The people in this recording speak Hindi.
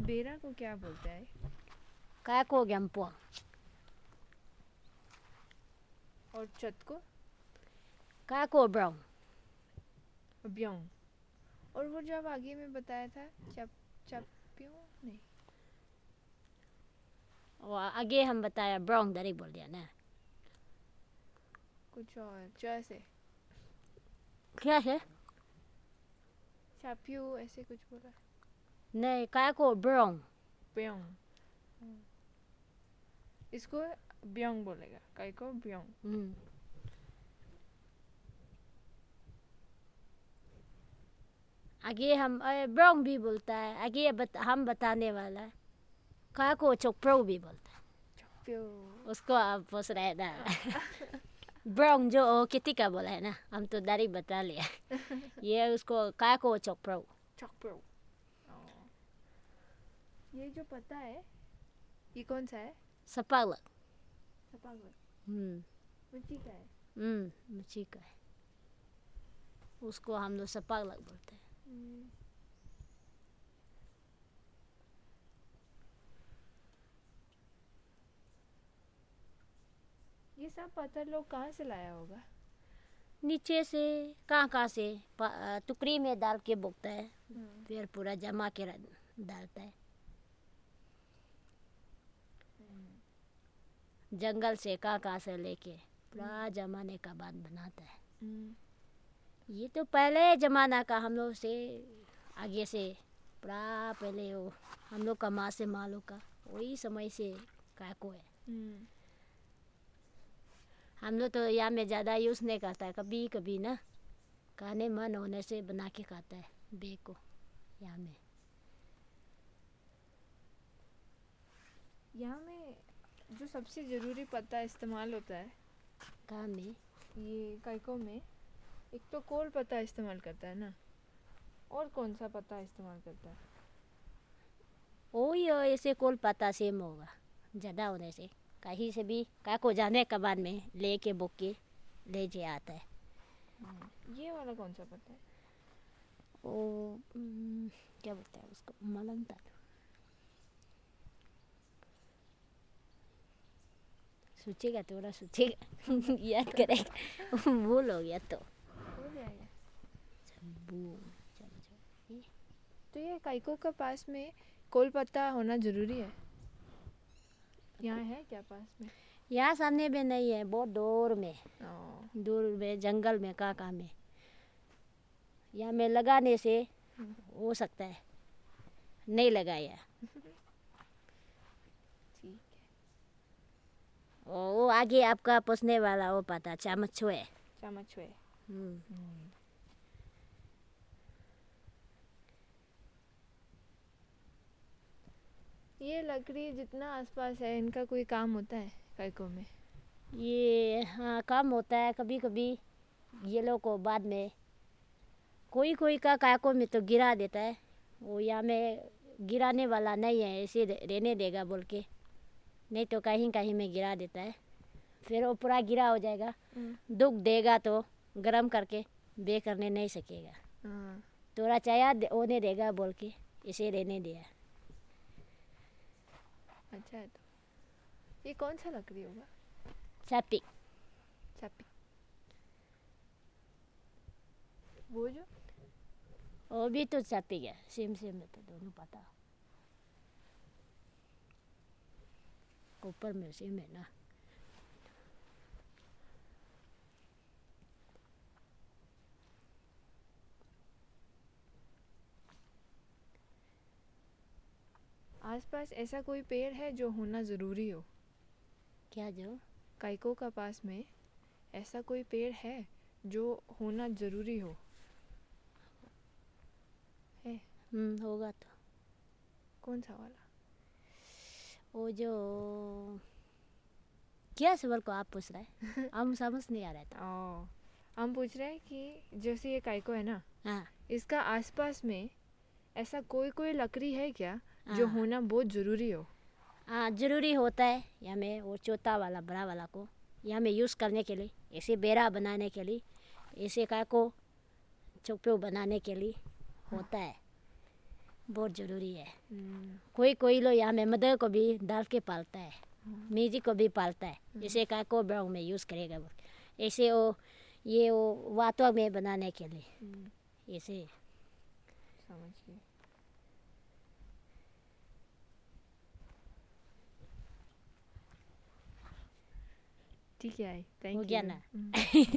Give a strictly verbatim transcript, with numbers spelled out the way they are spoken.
बेरा को क्या बोलते हैं? काय को गैम्पुआ। और चत को? काय को ब्राउन। ब्योंग। और वो जब आगे में बताया था चप चप्यों नहीं, और आगे हम बताया ब्राउन दरी बोल दिया ना। कुछ और च से क्या है? चप्यों ऐसे कुछ बोला। नहीं, काय को ब्राउन। ब्योंग। इसको ब्योंग बोलेगा, काय को ब्योंग। हम्म। आगे हम ब्राउन भी बोलता है। आगे बत, हम बताने वाला है काय को चोकप्रो भी बोलता है। चप्यों। उसको आप पूछ रहे ना। ब्राउन जो किती का बोला है ना, हम तो दाढ़ी बता लिया। ये उसको काय को चोकप्रो। चप्यों। ये जो पता है ये कौन सा है? सपागलक। सपागलक। हम्म। मिट्टी का है। हम्म मिर्ची का है। उसको हम लोग सपागलक बोलते हैं। ये सब पत्थर लोग कहाँ से लाया होगा? नीचे से कहाँ कहाँ से टुकड़ी में डाल के बोकता है, फिर पूरा जमा के डालता है। जंगल से कहाँ कहाँ से लेके पूरा जमाने का बाद बनाता है। ये तो पहले जमाना का हम लोग से आगे से पूरा पहले वो हम लोग का माँ से मालो का वही समय से काय को है। हम लोग तो यहाँ में ज़्यादा यूज़ नहीं करता है, कभी कभी ना खाने मन होने से बना के खाता है बे को। यहाँ में यहाँ में जो सबसे ज़रूरी पत्ता इस्तेमाल होता है कहाँ में? ये काइको में एक तो कोल पत्ता इस्तेमाल करता है ना, और कौन सा पत्ता इस्तेमाल करता है? ओ ये ऐसे कोल पत्ता सेम होगा ज़्यादा होने से, कहीं से भी काय को जाने के बाद में लेके बुक के ले जे आता है। ये वाला कौन सा पत्ता है? ओ क्या बोलते हैं उसको? मलंगता। सोचेगा थोड़ा सोचेगा। याद करेगा। भूल हो गया तो हो जाएगा। ये तो ये काइको का पास में कोल पत्ता होना ज़रूरी है? यहाँ है क्या पास में? यहाँ सामने में नहीं है, बहुत दूर में। दूर में जंगल में कहाँ कहाँ में। यहाँ में लगाने से हो सकता है, नहीं लगाया। ठीक है। और वो आगे आपका पूछने वाला वो पता चामचुए। चामचुए। ये लकड़ी जितना आसपास है इनका कोई काम होता है काइको में? ये हाँ काम होता है कभी कभी। ये लोग को बाद में कोई कोई का कायको में तो गिरा देता है। वो यहाँ में गिराने वाला नहीं है, ऐसे रहने देगा बोल के, नहीं तो कहीं कहीं में गिरा देता है। फिर वो पूरा गिरा हो जाएगा, दुख देगा तो गरम करके बे करने नहीं सकेगा। थोड़ा चाया होने देगा बोल के इसे रहने दिया। अच्छा है। तो ये कौन सा लकड़ी होगा? चापी। चापी। वो जो वो भी तो चापी गया, सेम सेम में तो दोनों पता ऊपर में सेम है ना। आसपास ऐसा कोई पेड़ है जो होना ज़रूरी हो? क्या जो? काइको का पास में ऐसा कोई पेड़ है जो होना ज़रूरी हो? है? हम्म होगा तो। कौन सा वाला? वो जो क्या सवाल को आप पूछ रहे हैं? हम समझ नहीं आ रहा था। ओ, हम पूछ रहे हैं कि जैसे ये काइको है ना, हाँ इसका आसपास में ऐसा कोई कोई लकड़ी है क्या जो होना बहुत ज़रूरी हो? हाँ ज़रूरी होता है। यहाँ में वो छोटा वाला बड़ा वाला को यहाँ में यूज़ करने के लिए, ऐसे बेरा बनाने के लिए, ऐसे काय को चौपे बनाने के लिए होता है। बहुत ज़रूरी है। हम्म, कोई कोई लोग यहाँ में मदर को भी डाल के पालता है, हाँ। मेजी को भी पालता है, जैसे का को ब्राउन में यूज़ करेगा वो, ऐसे वो ये वो वातवा में बनाने के लिए, हम्म, ऐसे। समझ गए। ठीक है, थैंक यू। हो गया ना? हम्म।